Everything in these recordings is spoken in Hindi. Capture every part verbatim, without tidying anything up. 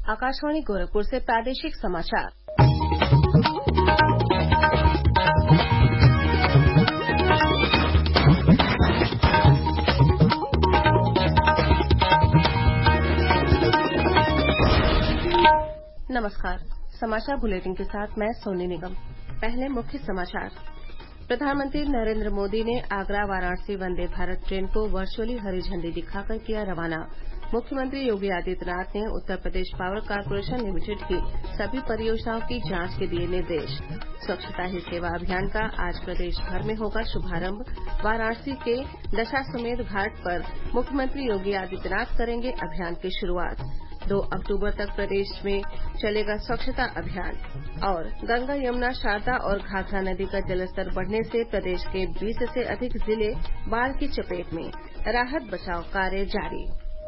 आकाशवाणी गोरखपुर से प्रादेशिक समाचार। नमस्कार। समाचार बुलेटिन के साथ मैं सोनी निगम। पहले मुख्य समाचार। प्रधानमंत्री नरेंद्र मोदी ने आगरा वाराणसी वंदे भारत ट्रेन को वर्चुअली हरी झंडी दिखाकर किया रवाना। मुख्यमंत्री योगी आदित्यनाथ ने Uttar Pradesh power corporation limited की सभी परियोजनाओं की जांच के दिए निर्देश। स्वच्छता ही सेवा अभियान का आज प्रदेश भर में होगा शुभारंभ। वाराणसी के दशाश्वमेध घाट पर मुख्यमंत्री योगी आदित्यनाथ करेंगे अभियान की शुरूआत। दो अक्टूबर तक प्रदेश में चलेगा स्वच्छता अभियान। और गंगा, यमुना, शारदा और घाघरा नदी का जलस्तर बढ़ने से प्रदेश के बीस से अधिक जिले बाढ़ की चपेट में। राहत बचाव कार्य जारी।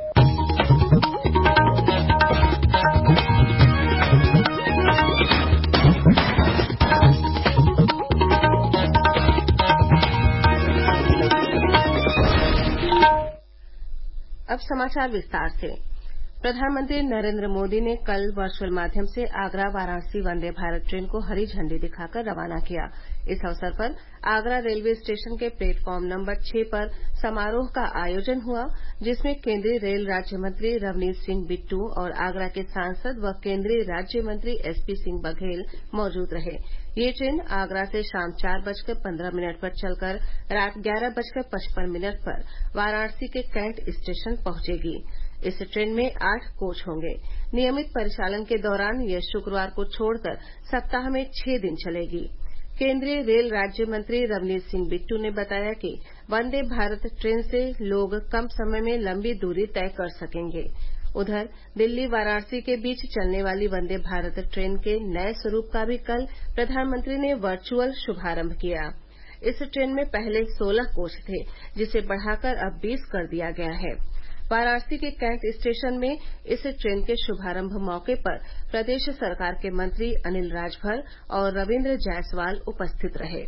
अब समाचार विस्तार से। प्रधानमंत्री नरेंद्र मोदी ने कल वर्चुअल माध्यम से आगरा वाराणसी वंदे भारत ट्रेन को हरी झंडी दिखाकर रवाना किया। इस अवसर पर आगरा रेलवे स्टेशन के प्लेटफॉर्म नंबर छह पर समारोह का आयोजन हुआ, जिसमें केंद्रीय रेल राज्य मंत्री रवनीत सिंह बिट्टू और आगरा के सांसद व केंद्रीय राज्य मंत्री एसपी सिंह बघेल मौजूद रहे। ये ट्रेन आगरा से शाम चार बजकर पंद्रह मिनट पर चलकर रात ग्यारह बजकर पचपन मिनट पर वाराणसी के कैंट स्टेशन पहुंचेगी। इस ट्रेन में आठ कोच होंगे। नियमित परिचालन के दौरान यह शुक्रवार को छोड़कर सप्ताह में छह दिन चलेगी। केंद्रीय रेल राज्य मंत्री रवनीत सिंह बिट्टू ने बताया कि वंदे भारत ट्रेन से लोग कम समय में लंबी दूरी तय कर सकेंगे। उधर दिल्ली वाराणसी के बीच चलने वाली वंदे भारत ट्रेन के नए स्वरूप का भी कल प्रधानमंत्री ने वर्चुअल शुभारंभ किया। इस ट्रेन में पहले सोलह कोच थे, जिसे बढ़ाकर अब बीस कर दिया गया है। वाराणसी के कैंट स्टेशन में इस ट्रेन के शुभारंभ मौके पर प्रदेश सरकार के मंत्री अनिल राजभर और रविन्द्र जायसवाल उपस्थित रहे।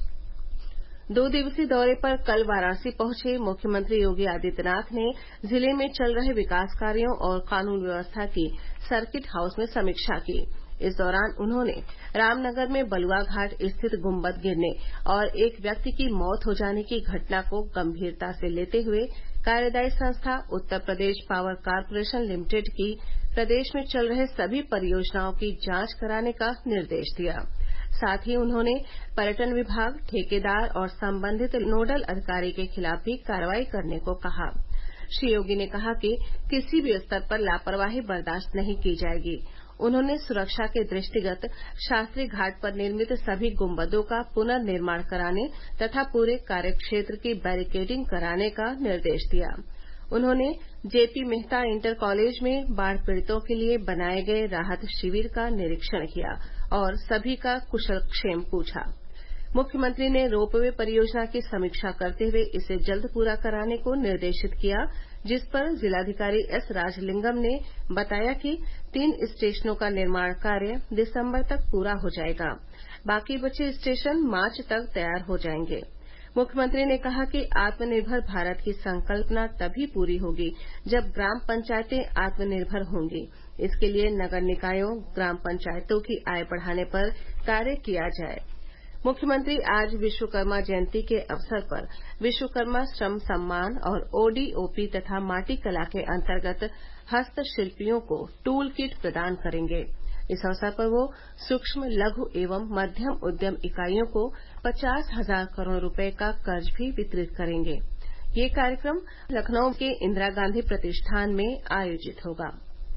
दो दिवसीय दौरे पर कल वाराणसी पहुंचे मुख्यमंत्री योगी आदित्यनाथ ने जिले में चल रहे विकास कार्यों और कानून व्यवस्था की सर्किट हाउस में समीक्षा की। इस दौरान उन्होंने रामनगर में बलुआ घाट स्थित गुंबद गिरने और एक व्यक्ति की मौत हो जाने की घटना को गंभीरता से लेते हुए कार्यदायी संस्था Uttar Pradesh power corporation limited की प्रदेश में चल रहे सभी परियोजनाओं की जांच कराने का निर्देश दिया। साथ ही उन्होंने पर्यटन विभाग, ठेकेदार और संबंधित नोडल अधिकारी के खिलाफ भी कार्रवाई करने को कहा। श्री योगी ने कहा कि किसी भी स्तर पर लापरवाही बर्दाश्त नहीं की जाएगी। उन्होंने सुरक्षा के दृष्टिगत शास्त्री घाट पर निर्मित सभी गुंबदों का पुनर्निर्माण कराने तथा पूरे कार्यक्षेत्र की बैरिकेडिंग कराने का निर्देश दिया। उन्होंने जेपी मेहता इंटर कॉलेज में बाढ़ पीड़ितों के लिए बनाए गए राहत शिविर का निरीक्षण किया और सभी का कुशलक्षेम पूछा। मुख्यमंत्री ने रोपवे परियोजना की समीक्षा करते हुए इसे जल्द पूरा कराने को निर्देशित किया, जिस पर जिलाधिकारी एस राजलिंगम ने बताया कि तीन स्टेशनों का निर्माण कार्य दिसंबर तक पूरा हो जाएगा। बाकी बचे स्टेशन मार्च तक तैयार हो जाएंगे। मुख्यमंत्री ने कहा कि आत्मनिर्भर भारत की संकल्पना तभी पूरी होगी जब ग्राम पंचायतें आत्मनिर्भर होंगी। इसके लिए नगर निकायों, ग्राम पंचायतों की आय बढ़ाने पर कार्य किया जाए। मुख्यमंत्री आज विश्वकर्मा जयंती के अवसर पर विश्वकर्मा श्रम सम्मान और ओडीओपी तथा माटी कला के अंतर्गत हस्तशिल्पियों को टूल किट प्रदान करेंगे। इस अवसर पर वो सूक्ष्म, लघु एवं मध्यम उद्यम इकाइयों को पचास हजार करोड़ रुपए का कर्ज भी वितरित करेंगे। ये कार्यक्रम लखनऊ के इंदिरा गांधी प्रतिष्ठान में आयोजित होगा।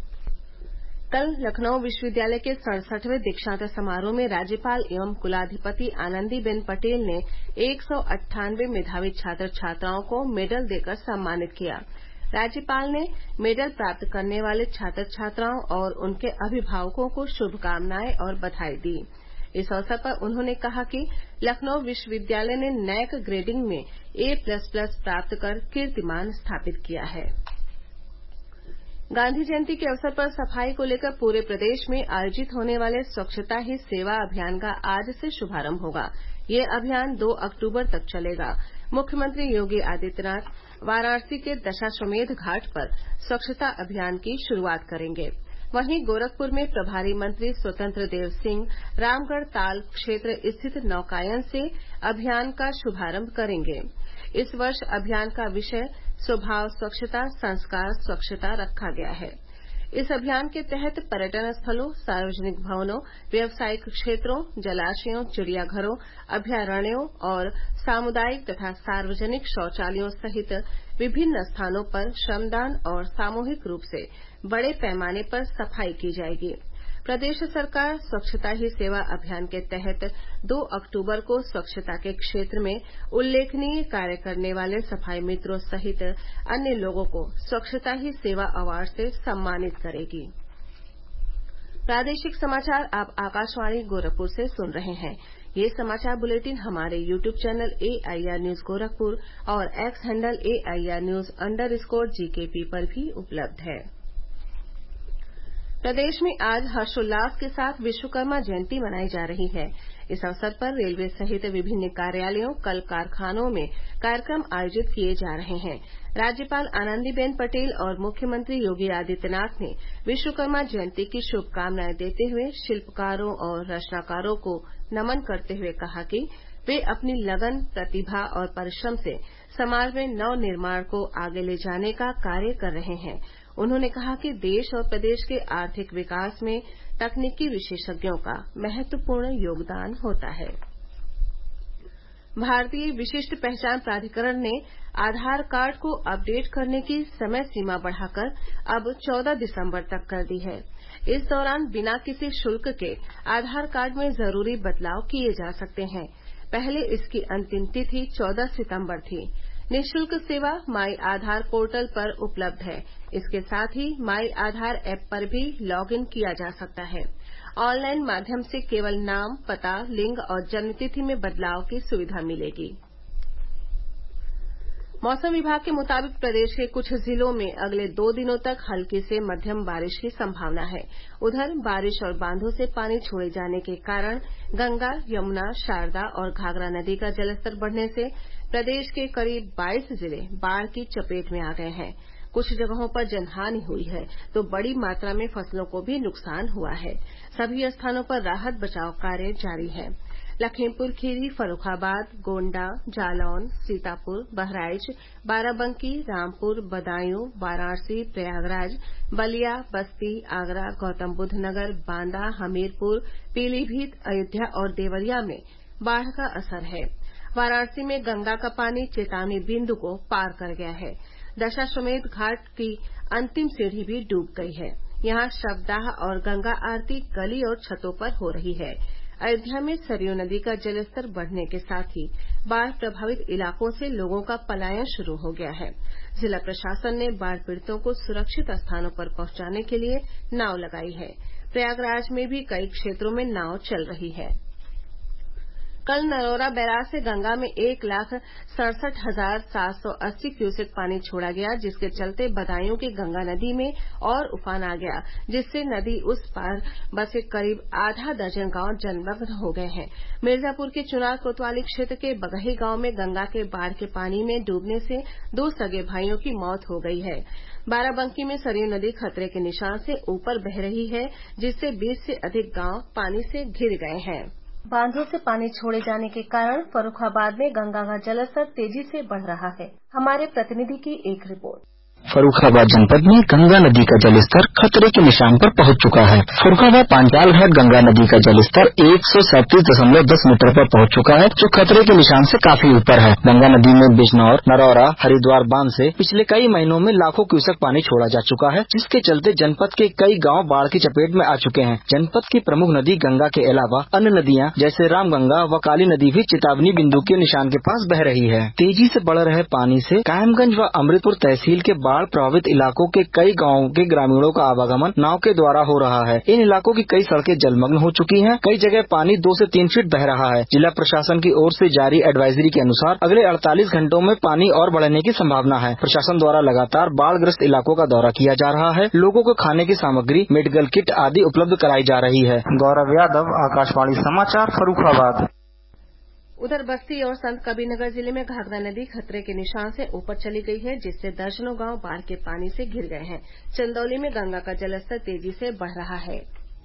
कल लखनऊ विश्वविद्यालय के सड़सठवें दीक्षांत समारोह में राज्यपाल एवं कुलाधिपति आनंदीबेन पटेल ने एक सौ अट्ठानवे मेधावी छात्र छात्राओं को मेडल देकर सम्मानित किया। राज्यपाल ने मेडल प्राप्त करने वाले छात्र छात्राओं और उनके अभिभावकों को शुभकामनाएं और बधाई दी। इस अवसर पर उन्होंने कहा कि लखनऊ विश्वविद्यालय ने नैक ग्रेडिंग में ए प्लस प्लस प्राप्त कर कीर्तिमान स्थापित किया है। गांधी जयंती के अवसर पर सफाई को लेकर पूरे प्रदेश में आयोजित होने वाले स्वच्छता ही सेवा अभियान का आज से शुभारंभ होगा। ये अभियान दो अक्टूबर तक चलेगा। मुख्यमंत्री योगी आदित्यनाथ वाराणसी के दशाश्वमेध घाट पर स्वच्छता अभियान की शुरूआत करेंगे। वहीं गोरखपुर में प्रभारी मंत्री स्वतंत्र देव सिंह रामगढ़ ताल क्षेत्र स्थित नौकायन से अभियान का शुभारंभ करेंगे। इस वर्ष अभियान का विषय स्वभाव स्वच्छता संस्कार स्वच्छता रखा गया है। इस अभियान के तहत पर्यटन स्थलों सार्वजनिक भवनों व्यावसायिक क्षेत्रों जलाशयों चिड़ियाघरों अभयारण्यों और सामुदायिक तथा सार्वजनिक शौचालयों सहित विभिन्न स्थानों पर श्रमदान और सामूहिक रूप से बड़े पैमाने पर सफाई की जाएगी। प्रदेश सरकार स्वच्छता ही सेवा अभियान के तहत दो अक्टूबर को स्वच्छता के क्षेत्र में उल्लेखनीय कार्य करने वाले सफाई मित्रों सहित अन्य लोगों को स्वच्छता ही सेवा अवार्ड से सम्मानित करेगी। प्रादेशिक समाचार आप आकाशवाणी गोरखपुर से सुन रहे हैं। ये समाचार बुलेटिन हमारे YouTube channel AIR news Gorakhpur और X handle AIR news underscore GKP पर भी उपलब्ध है। प्रदेश में आज हर्षोल्लास के साथ विश्वकर्मा जयंती मनाई जा रही है। इस अवसर पर रेलवे सहित विभिन्न कार्यालयों कल कारखानों में कार्यक्रम आयोजित किए जा रहे हैं। राज्यपाल आनंदीबेन पटेल और मुख्यमंत्री योगी आदित्यनाथ ने विश्वकर्मा जयंती की शुभकामनाएं देते हुए शिल्पकारों और रचनाकारों को नमन करते हुए कहा कि वे अपनी लगन प्रतिभा और परिश्रम से समाज में नव निर्माण को आगे ले जाने का कार्य कर रहे हैं। उन्होंने कहा कि देश और प्रदेश के आर्थिक विकास में तकनीकी विशेषज्ञों का महत्वपूर्ण योगदान होता है। भारतीय विशिष्ट पहचान प्राधिकरण ने आधार कार्ड को अपडेट करने की समय सीमा बढ़ाकर अब चौदह दिसंबर तक कर दी है। इस दौरान बिना किसी शुल्क के आधार कार्ड में जरूरी बदलाव किए जा सकते हैं। पहले इसकी अंतिम तिथि चौदह सितंबर थी। निःशुल्क सेवा माई आधार पोर्टल पर उपलब्ध है। इसके साथ ही माई आधार ऐप पर भी लॉग इन किया जा सकता है। ऑनलाइन माध्यम से केवल नाम पता लिंग और जन्मतिथि में बदलाव की सुविधा मिलेगी। मौसम विभाग के मुताबिक प्रदेश के कुछ जिलों में अगले दो दिनों तक हल्की से मध्यम बारिश की संभावना है। उधर बारिश और बांधों से पानी छोड़े जाने के कारण गंगा यमुना शारदा और घाघरा नदी का जलस्तर बढ़ने से प्रदेश के करीब बाईस जिले बाढ़ की चपेट में आ गए हैं। कुछ जगहों पर जनहानि हुई है तो बड़ी मात्रा में फसलों को भी नुकसान हुआ है। सभी स्थानों पर राहत बचाव कार्य जारी है। लखीमपुर खीरी फर्रुखाबाद गोंडा जालौन सीतापुर बहराइच बाराबंकी रामपुर बदायूं वाराणसी प्रयागराज बलिया बस्ती आगरा गौतमबुद्ध नगर बांदा हमीरपुर पीलीभीत अयोध्या और देवरिया में बाढ़ का असर है। वाराणसी में गंगा का पानी चेतावनी बिंदु को पार कर गया है। दशाश्वमेध घाट की अंतिम सीढ़ी भी डूब गई है। यहां शवदाह और गंगा आरती गली और छतों पर हो रही है। अयोध्या में सरयू नदी का जलस्तर बढ़ने के साथ ही बाढ़ प्रभावित इलाकों से लोगों का पलायन शुरू हो गया है। जिला प्रशासन ने बाढ़ पीड़ितों को सुरक्षित स्थानों पर पहुंचाने के लिए नाव लगाई है। प्रयागराज में भी कई क्षेत्रों में नाव चल रही है। कल नरौरा बैराज से गंगा में एक लाख सड़सठ हजार सात सौ अस्सी क्यूसेक पानी छोड़ा गया, जिसके चलते बदायूं की गंगा नदी में और उफान आ गया, जिससे नदी उस पार बसे करीब आधा दर्जन गांव जलमग्न हो गए हैं। मिर्जापुर के चुनार कोतवाली क्षेत्र के बगही गांव में गंगा के बाढ़ के पानी में डूबने से दो सगे भाइयों की मौत हो गई है। बाराबंकी में सरयू नदी खतरे के निशान से ऊपर बह रही है, जिससे बीस से अधिक गांव पानी से घिर गए हैं। बांधों से पानी छोड़े जाने के कारण फर्रुखाबाद में गंगा का जलस्तर तेजी से बढ़ रहा है। हमारे प्रतिनिधि की एक रिपोर्ट। फर्रुखाबाद जनपद में गंगा नदी का जलस्तर खतरे के निशान पर पहुंच चुका है। फर्रुखाबाद पांचाल घाट गंगा नदी का जलस्तर एक सौ सैंतीस दशमलव दस मीटर पर पहुंच चुका है, जो खतरे के निशान से काफी ऊपर है। गंगा नदी में बिजनौर नरौरा हरिद्वार बांध से पिछले कई महीनों में लाखों क्यूसेक पानी छोड़ा जा चुका है, जिसके चलते जनपद के कई गाँव बाढ़ की चपेट में आ चुके हैं। जनपद की प्रमुख नदी गंगा के अलावा अन्य नदियाँ जैसे रामगंगा व काली नदी भी चेतावनी बिंदु के निशान के पास बह रही है। तेजी से बढ़ रहे पानी से कायमगंज व अमृतपुर तहसील के बाढ़ प्रभावित इलाकों के कई गांवों के ग्रामीणों का आवागमन नाव के द्वारा हो रहा है। इन इलाकों की कई सड़कें जलमग्न हो चुकी हैं। कई जगह पानी दो से तीन फीट बह रहा है। जिला प्रशासन की ओर से जारी एडवाइजरी के अनुसार अगले अड़तालीस घंटों में पानी और बढ़ने की संभावना है। प्रशासन द्वारा लगातार बाढ़ग्रस्त इलाकों का दौरा किया जा रहा है। लोगों को खाने की सामग्री मेडिकल किट आदि उपलब्ध कराई जा रही है। गौरव यादव, आकाशवाणी समाचार, फर्रुखाबाद। उधर बस्ती और संत कबीरनगर जिले में घाघरा नदी खतरे के निशान से ऊपर चली गई है, जिससे दर्जनों गांव बाढ़ के पानी से घिर गए हैं। चंदौली में गंगा का जलस्तर तेजी से बढ़ रहा है।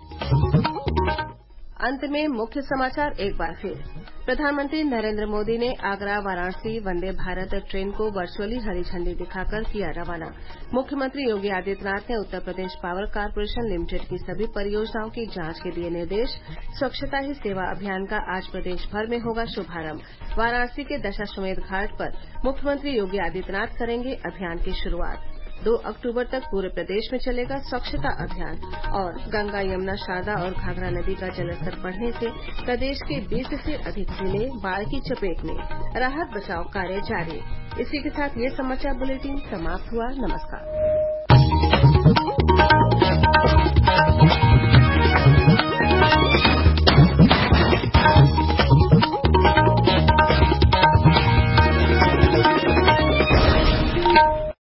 अंत में मुख्य समाचार एक बार फिर। प्रधानमंत्री नरेंद्र मोदी ने आगरा वाराणसी वंदे भारत ट्रेन को वर्चुअली हरी झंडी दिखाकर किया रवाना। मुख्यमंत्री योगी आदित्यनाथ ने Uttar Pradesh power corporation limited की सभी परियोजनाओं की जांच के दिए निर्देश। स्वच्छता ही सेवा अभियान का आज प्रदेश भर में होगा शुभारंभ। वाराणसी के दशाश्वमेध घाट पर मुख्यमंत्री योगी आदित्यनाथ करेंगे अभियान की शुरूआत। दो अक्टूबर तक पूरे प्रदेश में चलेगा स्वच्छता अभियान। और गंगा, यमुना, शारदा और घाघरा नदी का जलस्तर बढ़ने से प्रदेश के बीस से अधिक जिले बाढ़ की चपेट में। राहत बचाव कार्य जारी। इसी के साथ ये समाचार बुलेटिन समाप्त हुआ। नमस्कार।